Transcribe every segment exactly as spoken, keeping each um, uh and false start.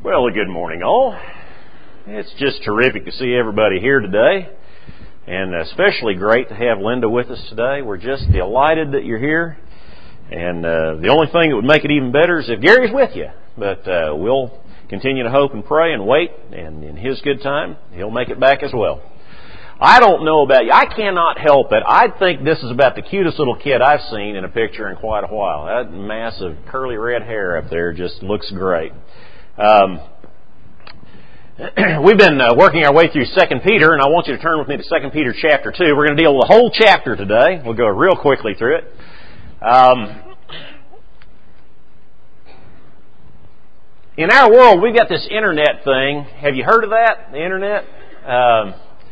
Well, good morning, all. It's just terrific to see everybody here today, and especially great to have Linda with us today. We're just delighted that you're here, and uh, the only thing that would make it even better is if Gary's with you. But uh, we'll continue to hope and pray and wait, and in His good time, He'll make it back as well. I don't know about you. I cannot help it. I think this is about the cutest little kid I've seen in a picture in quite a while. That massive curly red hair up there just looks great. Um, we've been uh, working our way through Second Peter, and I want you to turn with me to Second Peter chapter two. We're going to deal with the whole chapter today. We'll go real quickly through it. Um, in our world, we've got this internet thing. Have you heard of that, the internet? Um,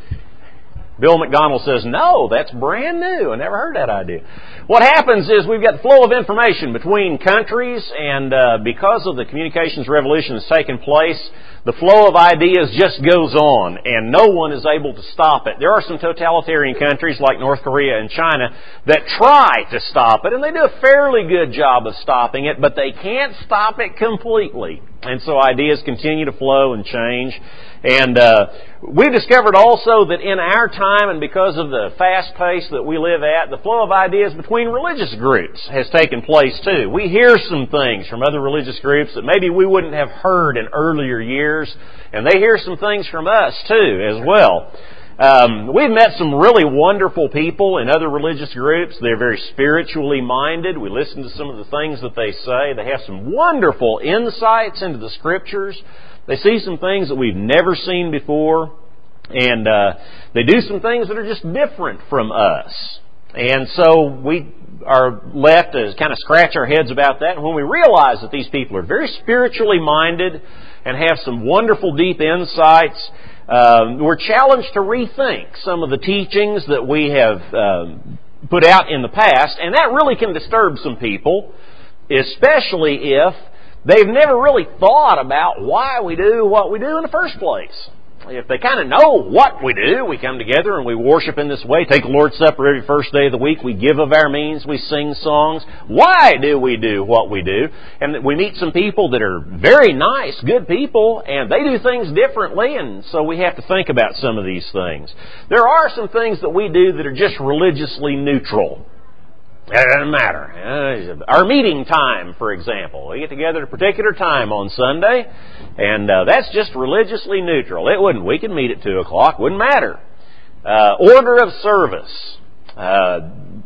Bill McDonald says, no, that's brand new. I never heard that idea. What happens is we've got the flow of information between countries, and uh, because of the communications revolution that's taken place, the flow of ideas just goes on, and no one is able to stop it. There are some totalitarian countries like North Korea and China that try to stop it, and they do a fairly good job of stopping it, but they can't stop it completely. And so ideas continue to flow and change. And uh, we've discovered also that in our time, and because of the fast pace that we live at, the flow of ideas between religious groups has taken place too. We hear some things from other religious groups that maybe we wouldn't have heard in earlier years, and they hear some things from us too as well. Um, we've met some really wonderful people in other religious groups. They're very spiritually minded. We listen to some of the things that they say. They have some wonderful insights into the Scriptures. They see some things that we've never seen before, and uh, they do some things that are just different from us. And so we are left to kind of scratch our heads about that. And when we realize that these people are very spiritually minded and have some wonderful deep insights, um, we're challenged to rethink some of the teachings that we have um, put out in the past. And that really can disturb some people, especially if they've never really thought about why we do what we do in the first place. If they kind of know what we do, we come together and we worship in this way, take the Lord's Supper every first day of the week, we give of our means, we sing songs. Why do we do what we do? And we meet some people that are very nice, good people, and they do things differently, and so we have to think about some of these things. There are some things that we do that are just religiously neutral. It doesn't matter. Uh, our meeting time, for example. We get together at a particular time on Sunday, and uh, that's just religiously neutral. It wouldn't. We can meet at two o'clock. Wouldn't matter. Uh, order of service. Uh,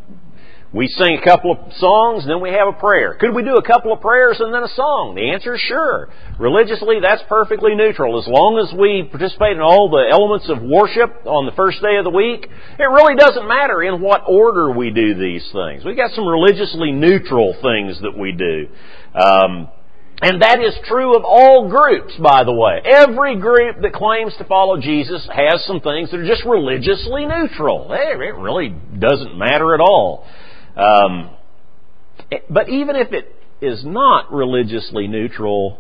we sing a couple of songs, and then we have a prayer. Could we do a couple of prayers and then a song? The answer is sure. Religiously, that's perfectly neutral. As long as we participate in all the elements of worship on the first day of the week, it really doesn't matter in what order we do these things. We've got some religiously neutral things that we do. Um, and that is true of all groups, by the way. Every group that claims to follow Jesus has some things that are just religiously neutral. It really doesn't matter at all. Um, but even if it is not religiously neutral,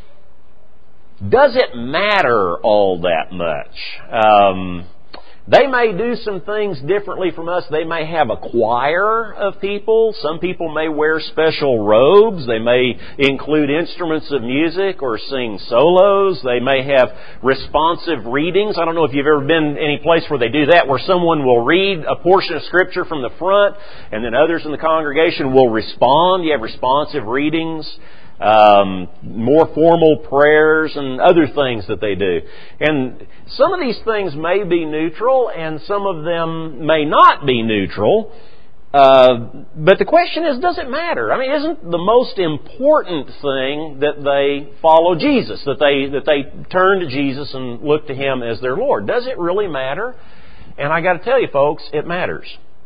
does it matter all that much? Um, they may do some things differently from us. They may have a choir of people. Some people may wear special robes. They may include instruments of music or sing solos. They may have responsive readings. I don't know if you've ever been any place where they do that, where someone will read a portion of Scripture from the front and then others in the congregation will respond. You have responsive readings. Um, more formal prayers and other things that they do. And some of these things may be neutral and some of them may not be neutral. Uh, but the question is, does it matter? I mean, isn't the most important thing that they follow Jesus, that they, that they turn to Jesus and look to Him as their Lord? Does it really matter? And I got to tell you, folks, it matters.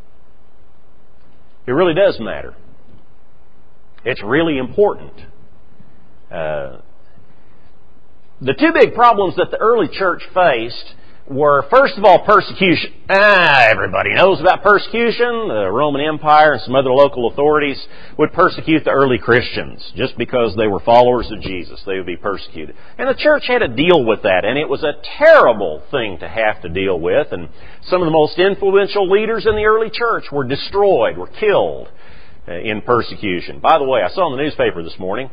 It really does matter. It's really important. Uh, the two big problems that the early church faced were, first of all, persecution. Ah, everybody knows about persecution. The Roman Empire and some other local authorities would persecute the early Christians just because they were followers of Jesus. They would be persecuted. And the church had to deal with that, and it was a terrible thing to have to deal with. And some of the most influential leaders in the early church were destroyed, were killed in persecution. By the way, I saw in the newspaper this morning,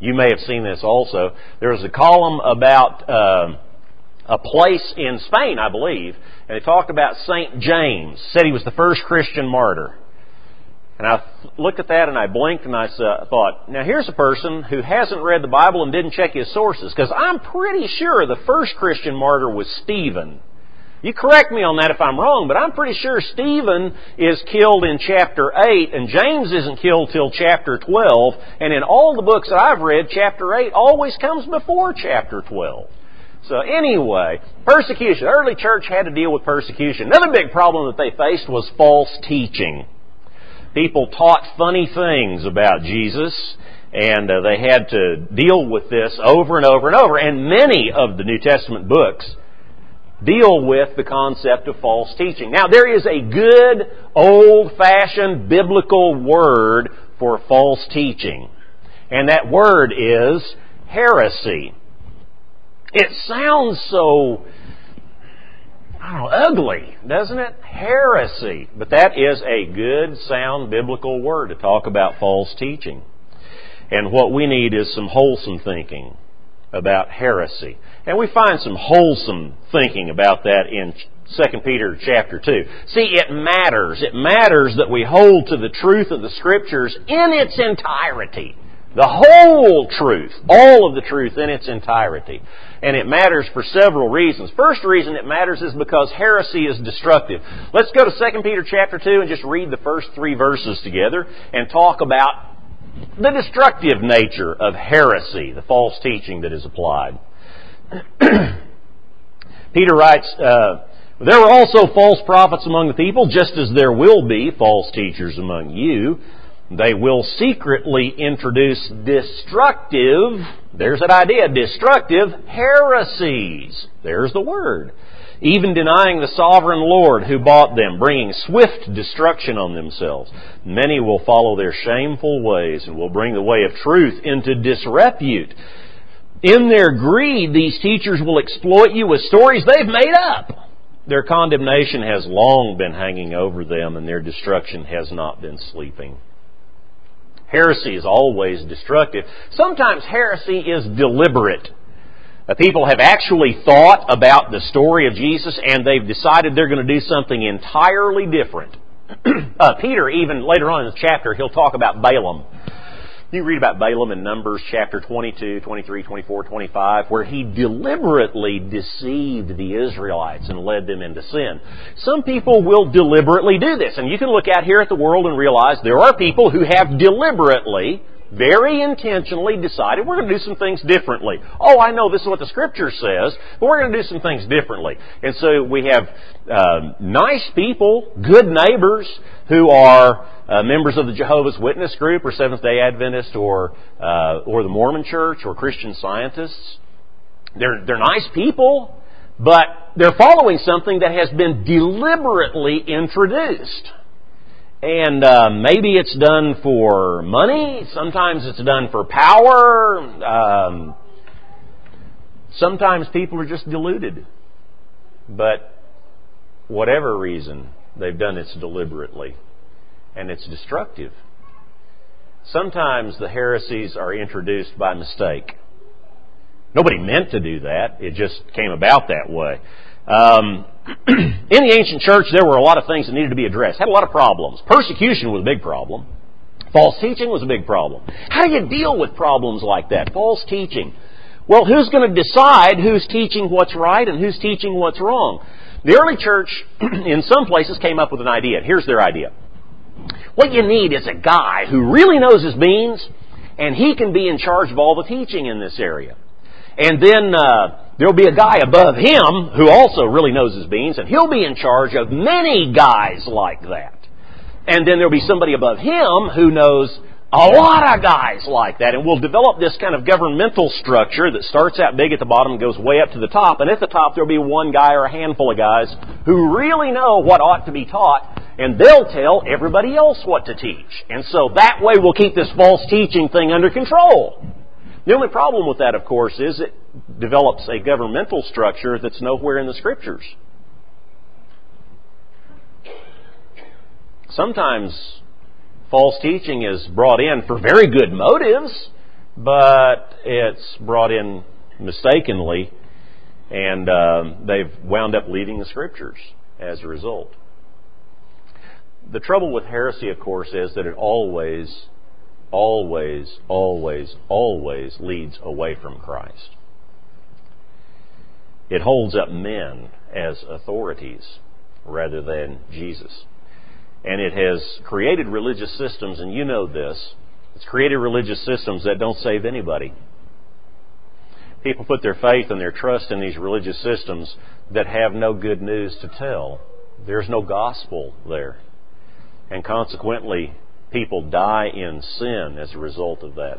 You may have seen this also. There was a column about uh, a place in Spain, I believe, and they talked about Saint James. Said he was the first Christian martyr. And I looked at that and I blinked and I thought, now here's a person who hasn't read the Bible and didn't check his sources, because I'm pretty sure the first Christian martyr was Stephen. You correct me on that if I'm wrong, but I'm pretty sure Stephen is killed in chapter eight and James isn't killed till chapter twelve. And in all the books that I've read, chapter eight always comes before chapter twelve. So anyway, persecution. The early church had to deal with persecution. Another big problem that they faced was false teaching. People taught funny things about Jesus, and uh, they had to deal with this over and over and over. And many of the New Testament books deal with the concept of false teaching. Now, there is a good, old-fashioned biblical word for false teaching, and that word is heresy. It sounds so, I don't know, ugly, doesn't it? Heresy. But that is a good, sound biblical word to talk about false teaching. And what we need is some wholesome thinking about heresy. And we find some wholesome thinking about that in Second Peter chapter two. See, it matters. It matters that we hold to the truth of the Scriptures in its entirety. The whole truth. All of the truth in its entirety. And it matters for several reasons. First reason it matters is because heresy is destructive. Let's go to Second Peter chapter two and just read the first three verses together and talk about the destructive nature of heresy, the false teaching that is applied. Peter writes, uh, there were also false prophets among the people, just as there will be false teachers among you. They will secretly introduce destructive, there's that idea, destructive heresies. There's the word. Even denying the sovereign Lord who bought them, bringing swift destruction on themselves. Many will follow their shameful ways and will bring the way of truth into disrepute. In their greed, these teachers will exploit you with stories they've made up. Their condemnation has long been hanging over them, and their destruction has not been sleeping. Heresy is always destructive. Sometimes heresy is deliberate. Uh, people have actually thought about the story of Jesus and they've decided they're going to do something entirely different. uh, Peter, even later on in the chapter, he'll talk about Balaam. You read about Balaam in Numbers chapter twenty-two, twenty-three, twenty-four, twenty-five, where he deliberately deceived the Israelites and led them into sin. Some people will deliberately do this, and you can look out here at the world and realize there are people who have deliberately, very intentionally decided we're going to do some things differently. Oh, I know this is what the Scripture says, but we're going to do some things differently. And so we have uh, nice people, good neighbors, who are uh, members of the Jehovah's Witness group or Seventh-day Adventist or uh, or the Mormon Church or Christian Scientists. They're they're nice people, but they're following something that has been deliberately introduced. And uh, maybe it's done for money. Sometimes it's done for power. Um, sometimes people are just deluded. But whatever reason, they've done it deliberately. And it's destructive. Sometimes the heresies are introduced by mistake. Nobody meant to do that. It just came about that way. Um, in the ancient church, there were a lot of things that needed to be addressed. Had a lot of problems. Persecution was a big problem. False teaching was a big problem. How do you deal with problems like that? False teaching. Well, who's going to decide who's teaching what's right and who's teaching what's wrong? The early church, in some places, came up with an idea. Here's their idea. What you need is a guy who really knows his beans, and he can be in charge of all the teaching in this area. And then uh, there'll be a guy above him who also really knows his beans, and he'll be in charge of many guys like that. And then there'll be somebody above him who knows a lot of guys like that. And we'll develop this kind of governmental structure that starts out big at the bottom and goes way up to the top. And at the top there'll be one guy or a handful of guys who really know what ought to be taught, and they'll tell everybody else what to teach. And so that way we'll keep this false teaching thing under control. The only problem with that, of course, is it develops a governmental structure that's nowhere in the Scriptures. Sometimes false teaching is brought in for very good motives. but it's brought in mistakenly, and um, they've wound up leaving the Scriptures as a result. The trouble with heresy, of course, is that it always, always, always, always leads away from Christ. It holds up men as authorities rather than Jesus. And it has created religious systems, and you know this. It's created religious systems that don't save anybody. People put their faith and their trust in these religious systems that have no good news to tell. There's no gospel there. And consequently, people die in sin as a result of that.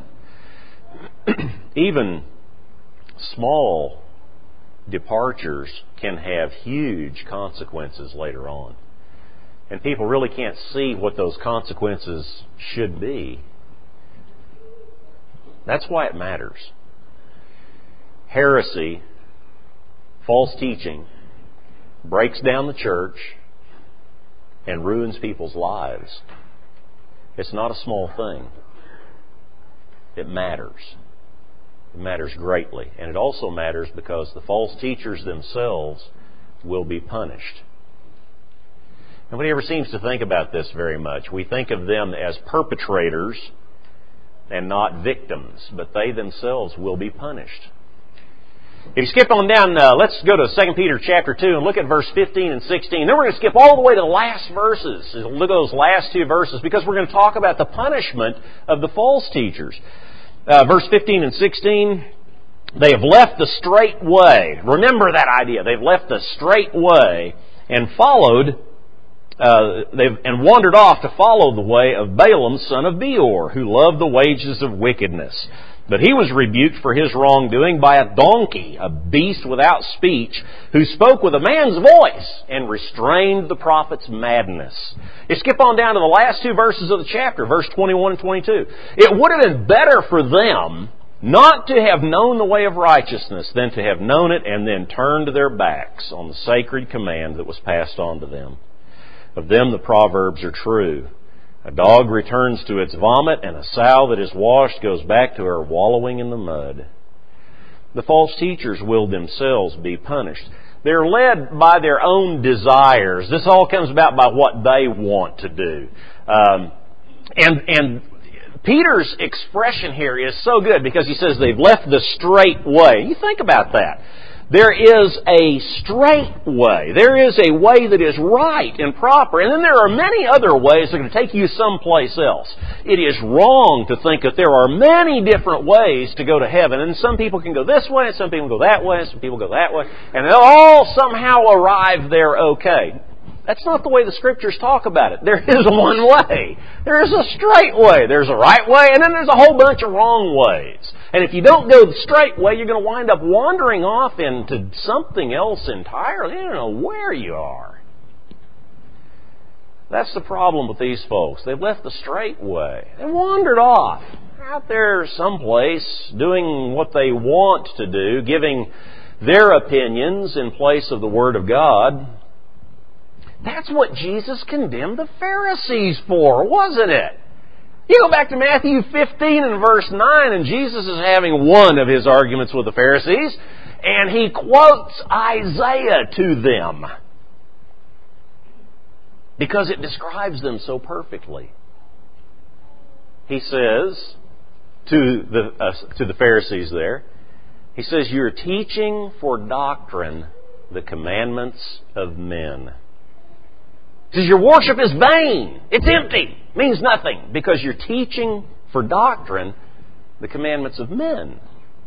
Even small departures can have huge consequences later on. And people really can't see what those consequences should be. That's why it matters. Heresy, false teaching, breaks down the church and ruins people's lives. It's not a small thing. It matters. It matters greatly. And it also matters because the false teachers themselves will be punished. Nobody ever seems to think about this very much. We think of them as perpetrators and not victims, but they themselves will be punished. If you skip on down, uh, let's go to Second Peter chapter two and look at verse fifteen and sixteen. Then we're going to skip all the way to the last verses. Look at those last two verses because we're going to talk about the punishment of the false teachers. Uh, verse fifteen and sixteen, they have left the straight way. Remember that idea. They've left the straight way and followed, uh, they've and wandered off to follow the way of Balaam, son of Beor, who loved the wages of wickedness. But he was rebuked for his wrongdoing by a donkey, a beast without speech, who spoke with a man's voice and restrained the prophet's madness. You skip on down to the last two verses of the chapter, verse twenty-one and twenty-two. It would have been better for them not to have known the way of righteousness than to have known it and then turned their backs on the sacred command that was passed on to them. Of them the proverbs are true. A dog returns to its vomit, and a sow that is washed goes back to her wallowing in the mud. The false teachers will themselves be punished. They're led by their own desires. This all comes about by what they want to do. Um, and, and Peter's expression here is so good because he says they've left the straight way. You think about that. There is a straight way. There is a way that is right and proper. And then there are many other ways that are going to take you someplace else. It is wrong to think that there are many different ways to go to heaven. And some people can go this way, and some people go that way, and some people go that way. And they'll all somehow arrive there okay. That's not the way the Scriptures talk about it. There is one way. There is a straight way. There's a right way, and then there's a whole bunch of wrong ways. And if you don't go the straight way, you're going to wind up wandering off into something else entirely. You don't know where you are. That's the problem with these folks. They've left the straight way. They wandered off out there someplace doing what they want to do, giving their opinions in place of the Word of God. That's what Jesus condemned the Pharisees for, wasn't it? You go back to Matthew fifteen and verse nine, and Jesus is having one of his arguments with the Pharisees, and he quotes Isaiah to them because it describes them so perfectly. He says to the uh, to the Pharisees there, he says, "You're teaching for doctrine the commandments of men." He says, your worship is vain. It's empty. It means nothing because you're teaching for doctrine the commandments of men.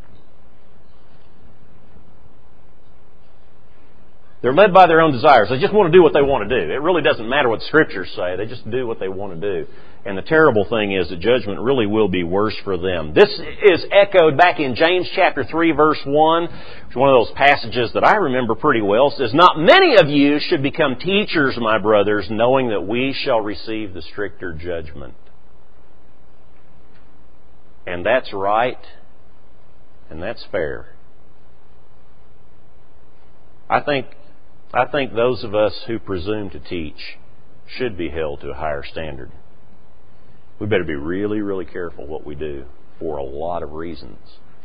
They're led by their own desires. They just want to do what they want to do. It really doesn't matter what Scriptures say. They just do what they want to do. And the terrible thing is that judgment really will be worse for them. This is echoed back in James chapter three, verse one. It's one of those passages that I remember pretty well. It says, "Not many of you should become teachers, my brothers, knowing that we shall receive the stricter judgment." And that's right, and that's fair. I think I think those of us who presume to teach should be held to a higher standard. We better be really, really careful what we do. for a lot of reasons.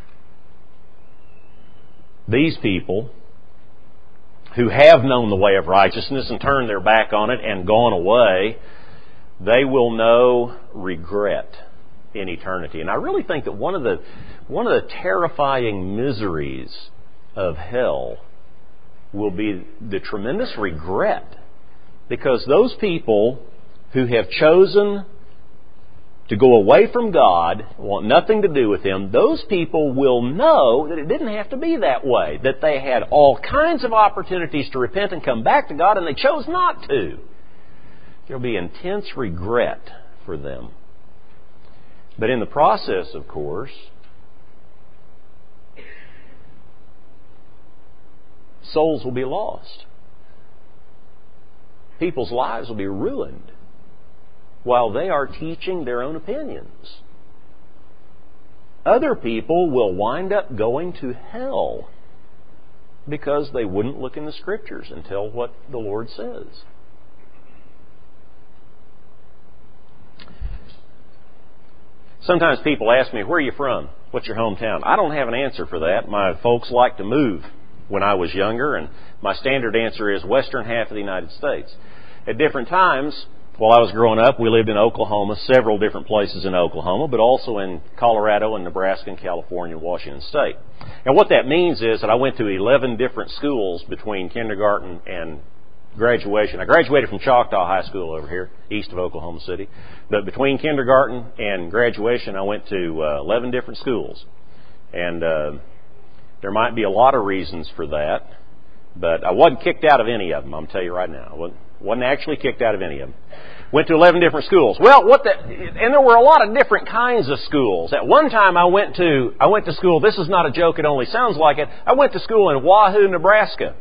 These people who have known the way of righteousness and turned their back on it and gone away, they will know regret in eternity. And I really think that one of the one of the terrifying miseries of hell will be the tremendous regret, because those people who have chosen to go away from God, want nothing to do with Him, those people will know that it didn't have to be that way, that they had all kinds of opportunities to repent and come back to God, and they chose not to. There will be intense regret for them. But in the process, of course, souls will be lost. People's lives will be ruined while they are teaching their own opinions. Other people will wind up going to hell because they wouldn't look in the Scriptures and tell what the Lord says. Sometimes people ask me, where are you from? What's your hometown? I don't have an answer for that. My folks liked to move when I was younger, and my standard answer is western half of the United States. At different times, while I was growing up, we lived in Oklahoma, several different places in Oklahoma, but also in Colorado and Nebraska and California and Washington State. And what that means is that I went to eleven different schools between kindergarten and graduation. I graduated from Choctaw High School over here, east of Oklahoma City. But between kindergarten and graduation, I went to uh, eleven different schools. And uh, there might be a lot of reasons for that, but I wasn't kicked out of any of them, I'll tell you right now. I wasn't, wasn't actually kicked out of any of them. Went to eleven different schools. Well, what the, and there were a lot of different kinds of schools. At one time I went to, I went to school, this is not a joke, it only sounds like it, I went to school in Wahoo, Nebraska.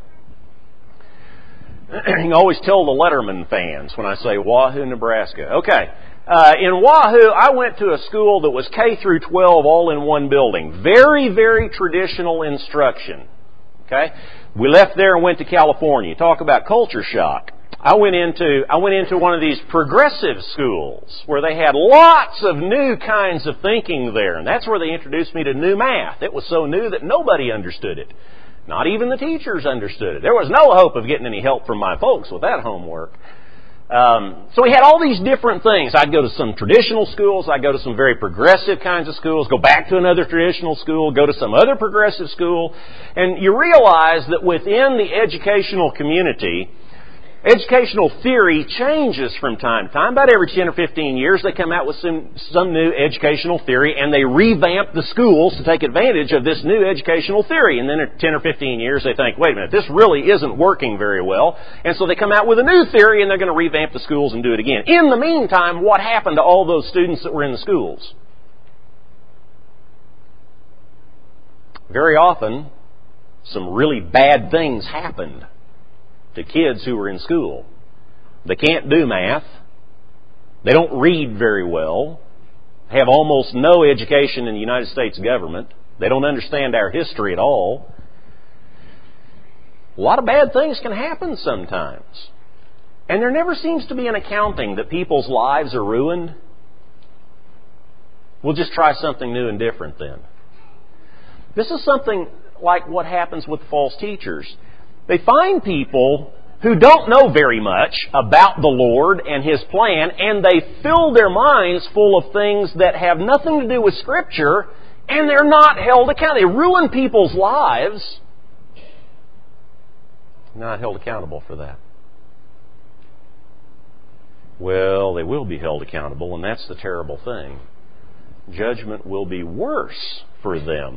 You can always tell the Letterman fans when I say Wahoo, Nebraska. Okay. Uh, in Wahoo, I went to a school that was K through twelve all in one building. Very, very traditional instruction. Okay. We left there and went to California. Talk about culture shock. I went into, I went into one of these progressive schools where they had lots of new kinds of thinking there. And that's where they introduced me to new math. It was so new that nobody understood it. Not even the teachers understood it. There was no hope of getting any help from my folks with that homework. Um, so we had all these different things. I'd go to some traditional schools. I'd go to some very progressive kinds of schools, go back to another traditional school, go to some other progressive school. And you realize that within the educational community, educational theory changes from time to time. About every ten or fifteen years, they come out with some, some new educational theory, and they revamp the schools to take advantage of this new educational theory. And then in ten or fifteen years, they think, wait a minute, this really isn't working very well. And so they come out with a new theory, and they're going to revamp the schools and do it again. In the meantime, what happened to all those students that were in the schools? Very often, some really bad things happened to kids who were in school. They can't do math. They don't read very well. Have almost no education in the United States government. They don't understand our history at all. A lot of bad things can happen sometimes. And there never seems to be an accounting that people's lives are ruined. We'll just try something new and different then. This is something like what happens with false teachers. They find people who don't know very much about the Lord and His plan, and they fill their minds full of things that have nothing to do with Scripture, and they're not held accountable. They ruin people's lives. Not held accountable for that. Well, they will be held accountable, and that's the terrible thing. Judgment will be worse for them.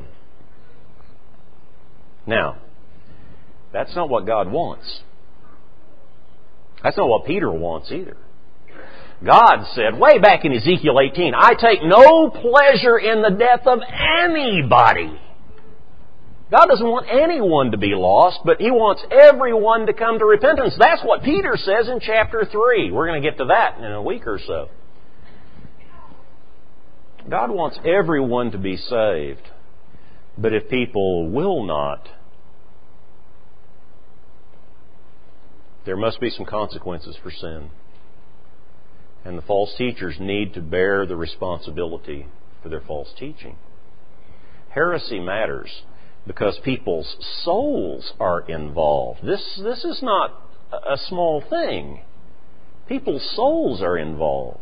Now, that's not what God wants. That's not what Peter wants either. God said way back in Ezekiel eighteen, I take no pleasure in the death of anybody. God doesn't want anyone to be lost, but He wants everyone to come to repentance. That's what Peter says in chapter three. We're going to get to that in a week or so. God wants everyone to be saved. But if people will not, there must be some consequences for sin. And the false teachers need to bear the responsibility for their false teaching. Heresy matters because people's souls are involved. This, this is not a small thing. People's souls are involved.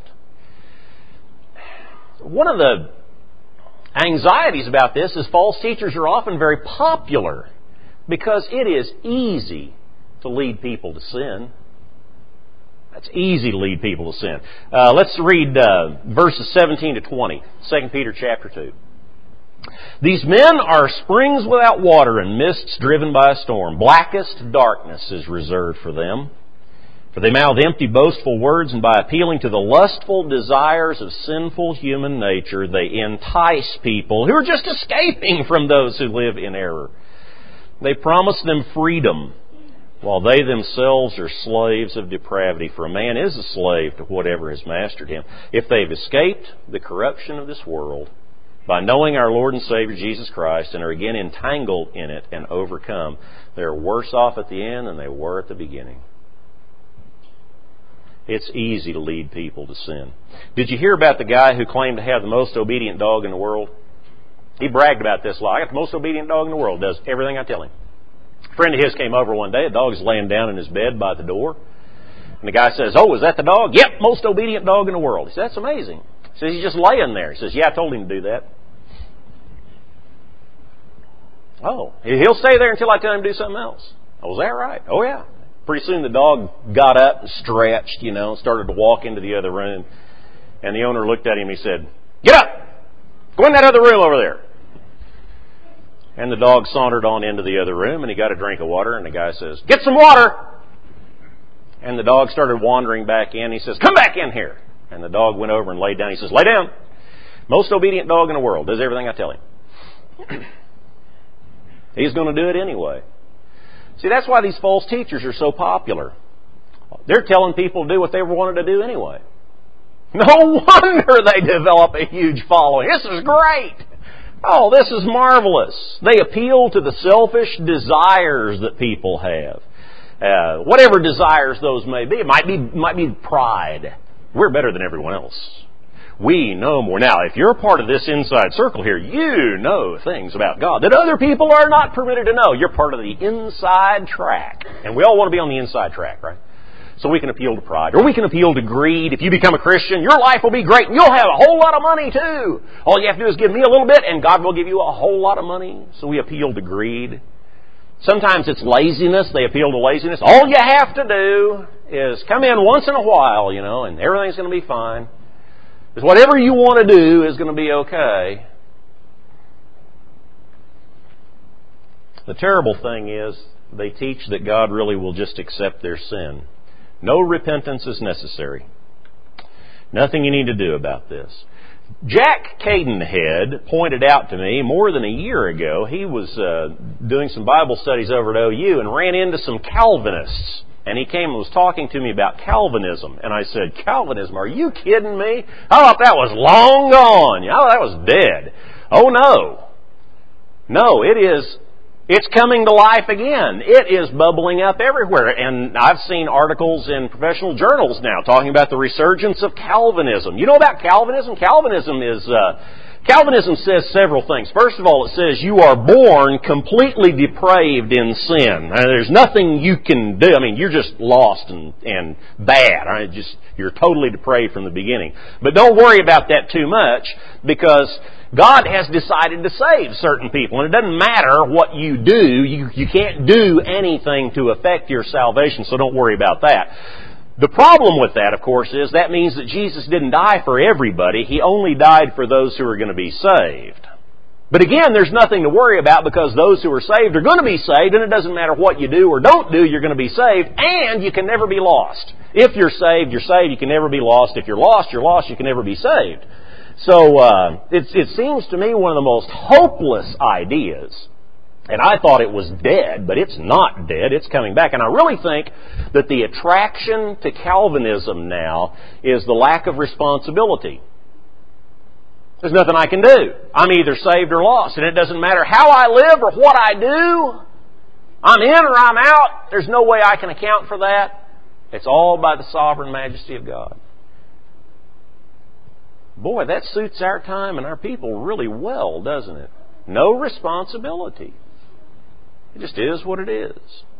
One of the anxieties about this is false teachers are often very popular because it is easy to lead people to sin. It's easy to lead people to sin. Uh, let's read uh, verses seventeen to twenty, Second Peter chapter two. These men are springs without water and mists driven by a storm. Blackest darkness is reserved for them. For they mouth empty, boastful words, and by appealing to the lustful desires of sinful human nature, they entice people who are just escaping from those who live in error. They promise them freedom, while they themselves are slaves of depravity. For a man is a slave to whatever has mastered him. If they've escaped the corruption of this world by knowing our Lord and Savior Jesus Christ and are again entangled in it and overcome, they're worse off at the end than they were at the beginning. It's easy to lead people to sin. Did you hear about the guy who claimed to have the most obedient dog in the world? He bragged about this a lot. I got the most obedient dog in the world. Does everything I tell him. A friend of his came over one day. The dog's laying down in his bed by the door. And the guy says, "Oh, is that the dog?" "Yep, most obedient dog in the world." He says, "That's amazing." He says, "He's just laying there." He says, "Yeah, I told him to do that." "Oh, he'll stay there until I tell him to do something else." "Oh, is that right?" "Oh, yeah." Pretty soon the dog got up and stretched, you know, started to walk into the other room. And the owner looked at him and he said, "Get up! Go in that other room over there." And the dog sauntered on into the other room and he got a drink of water and the guy says, "Get some water!" And the dog started wandering back in. He says, "Come back in here." And the dog went over and laid down. He says, "Lay down." Most obedient dog in the world. Does everything I tell him. He's going to do it anyway. See, that's why these false teachers are so popular. They're telling people to do what they wanted to do anyway. No wonder they develop a huge following. This is great. Oh, this is marvelous. They appeal to the selfish desires that people have. Uh, whatever desires those may be. It might be, might be pride. We're better than everyone else. We know more. Now, if you're a part of this inside circle here, you know things about God that other people are not permitted to know. You're part of the inside track. And we all want to be on the inside track, right? So we can appeal to pride. Or we can appeal to greed. If you become a Christian, your life will be great and you'll have a whole lot of money too. All you have to do is give me a little bit and God will give you a whole lot of money. So we appeal to greed. Sometimes it's laziness. They appeal to laziness. All you have to do is come in once in a while, you know, and everything's going to be fine. Because whatever you want to do is going to be okay. The terrible thing is they teach that God really will just accept their sin. No repentance is necessary. Nothing you need to do about this. Jack Cadenhead pointed out to me more than a year ago, he was uh, doing some Bible studies over at O U and ran into some Calvinists. And he came and was talking to me about Calvinism. And I said, "Calvinism, are you kidding me? I thought that was long gone. You know, that was dead." Oh, no. No, it is, it's coming to life again. It is bubbling up everywhere. And I've seen articles in professional journals now talking about the resurgence of Calvinism. You know about Calvinism? Calvinism is... Uh, Calvinism says several things. First of all, it says you are born completely depraved in sin. Now, there's nothing you can do. I mean, you're just lost and, and bad. Right? Just, you're totally depraved from the beginning. But don't worry about that too much because God has decided to save certain people. And it doesn't matter what you do. You, you can't do anything to affect your salvation, so don't worry about that. The problem with that, of course, is that means that Jesus didn't die for everybody. He only died for those who are going to be saved. But again, there's nothing to worry about because those who are saved are going to be saved, and it doesn't matter what you do or don't do, you're going to be saved, and you can never be lost. If you're saved, you're saved, you can never be lost. If you're lost, you're lost, you can never be saved. So uh, it, it seems to me one of the most hopeless ideas. And I thought it was dead, but it's not dead. It's coming back. And I really think that the attraction to Calvinism now is the lack of responsibility. There's nothing I can do. I'm either saved or lost. And it doesn't matter how I live or what I do. I'm in or I'm out. There's no way I can account for that. It's all by the sovereign majesty of God. Boy, that suits our time and our people really well, doesn't it? No responsibility. It just is what it is.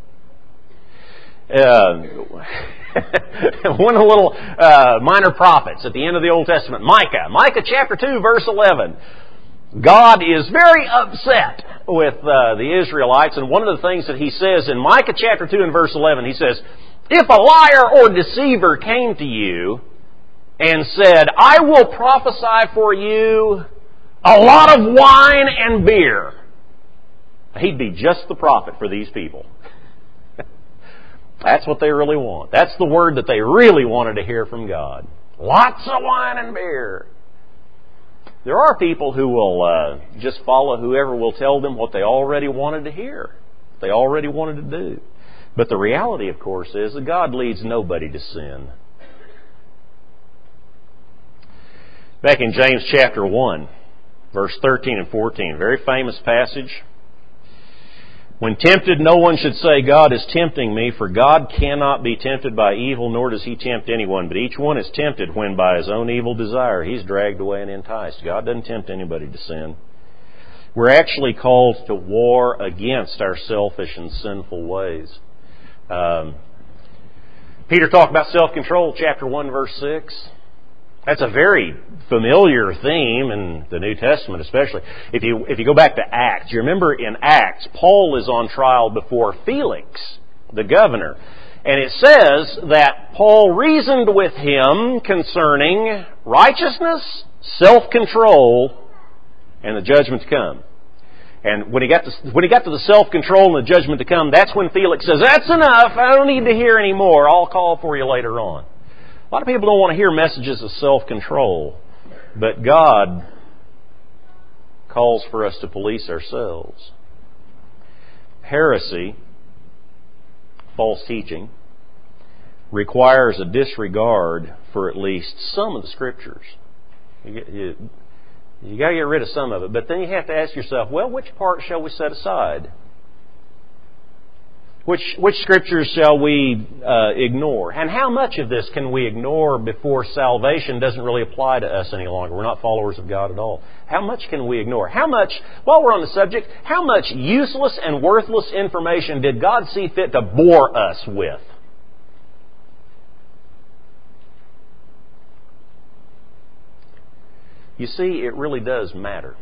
Uh, one of the little uh, minor prophets at the end of the Old Testament, Micah. Micah chapter two, verse eleven. God is very upset with uh, the Israelites, and one of the things that He says in Micah chapter two and verse eleven, He says, "If a liar or deceiver came to you and said, 'I will prophesy for you a lot of wine and beer,' he'd be just the prophet for these people." That's what they really want. That's the word that they really wanted to hear from God. Lots of wine and beer. There are people who will uh, just follow whoever will tell them what they already wanted to hear, what they already wanted to do. But the reality, of course, is that God leads nobody to sin. Back in James chapter one, verse thirteen and fourteen, very famous passage. "When tempted, no one should say, 'God is tempting me,' for God cannot be tempted by evil, nor does He tempt anyone. But each one is tempted when by his own evil desire he's dragged away and enticed." God doesn't tempt anybody to sin. We're actually called to war against our selfish and sinful ways. Um, Peter talked about self-control, chapter one, verse six. That's a very familiar theme in the New Testament, especially. If you if you go back to Acts, you remember in Acts, Paul is on trial before Felix, the governor. And it says that Paul reasoned with him concerning righteousness, self-control, and the judgment to come. And when he got to, when he got to the self-control and the judgment to come, that's when Felix says, "That's enough, I don't need to hear any more. I'll call for you later on." A lot of people don't want to hear messages of self-control, but God calls for us to police ourselves. Heresy, false teaching, requires a disregard for at least some of the Scriptures. You, you, you got to get rid of some of it, but then you have to ask yourself, well, which part shall we set aside? Which which scriptures shall we uh, ignore? And how much of this can we ignore before salvation doesn't really apply to us any longer? We're not followers of God at all. How much can we ignore? How much, while we're on the subject, how much useless and worthless information did God see fit to bore us with? You see, it really does matter.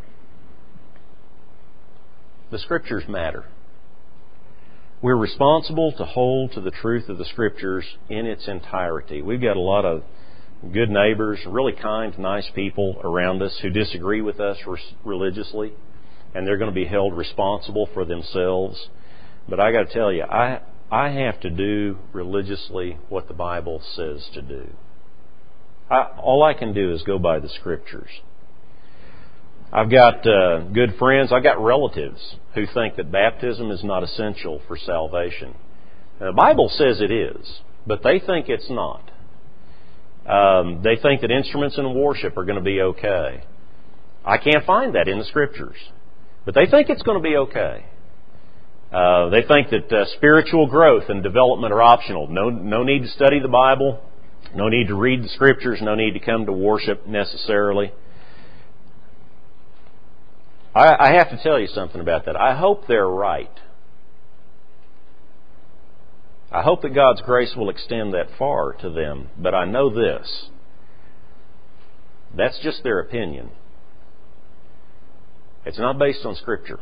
The Scriptures matter. We're responsible to hold to the truth of the Scriptures in its entirety. We've got a lot of good neighbors, really kind, nice people around us who disagree with us religiously, and they're going to be held responsible for themselves. But I got to tell you, I I have to do religiously what the Bible says to do. I, all I can do is go by the Scriptures. I've got uh, good friends, I've got relatives who think that baptism is not essential for salvation. Now, the Bible says it is, but they think it's not. Um, they think that instruments in worship are going to be okay. I can't find that in the Scriptures, but they think it's going to be okay. Uh, they think that uh, spiritual growth and development are optional. No, no need to study the Bible, no need to read the Scriptures, no need to come to worship necessarily. I, I have to tell you something about that. I hope they're right. I hope that God's grace will extend that far to them. But I know this. That's just their opinion. It's not based on Scripture.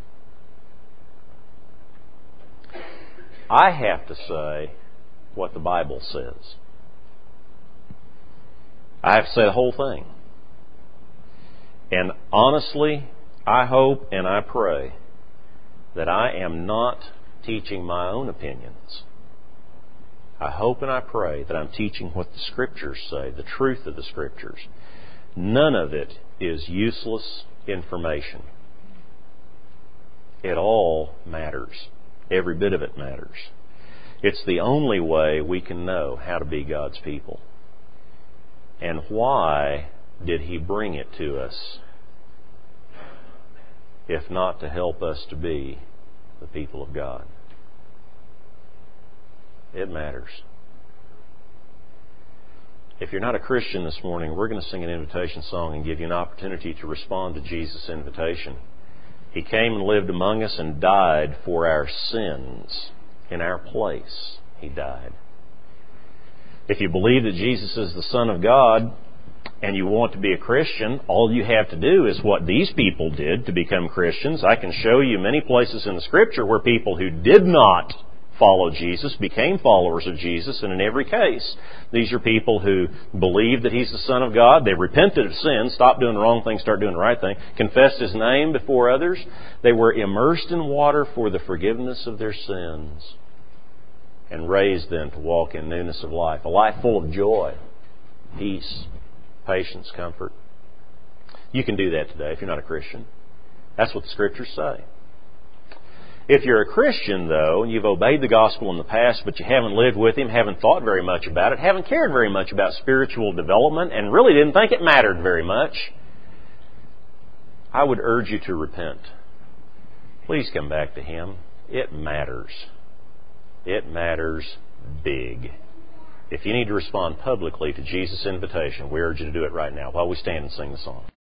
I have to say what the Bible says. I have to say the whole thing. And honestly, I hope and I pray that I am not teaching my own opinions. I hope and I pray that I'm teaching what the Scriptures say, the truth of the Scriptures. None of it is useless information. It all matters. Every bit of it matters. It's the only way we can know how to be God's people. And why did He bring it to us, if not to help us to be the people of God? It matters. If you're not a Christian this morning, we're going to sing an invitation song and give you an opportunity to respond to Jesus' invitation. He came and lived among us and died for our sins. In our place, He died. If you believe that Jesus is the Son of God and you want to be a Christian, all you have to do is what these people did to become Christians. I can show you many places in the Scripture where people who did not follow Jesus became followers of Jesus, and in every case, these are people who believed that He's the Son of God. They repented of sin, stopped doing the wrong thing, started doing the right thing, confessed His name before others. They were immersed in water for the forgiveness of their sins, and raised then to walk in newness of life, a life full of joy, peace, patience, comfort. You can do that today if you're not a Christian. That's what the Scriptures say. If you're a Christian, though, and you've obeyed the gospel in the past, but you haven't lived with Him, haven't thought very much about it, haven't cared very much about spiritual development, and really didn't think it mattered very much, I would urge you to repent. Please come back to Him. It matters. It matters big. If you need to respond publicly to Jesus' invitation, we urge you to do it right now while we stand and sing the song.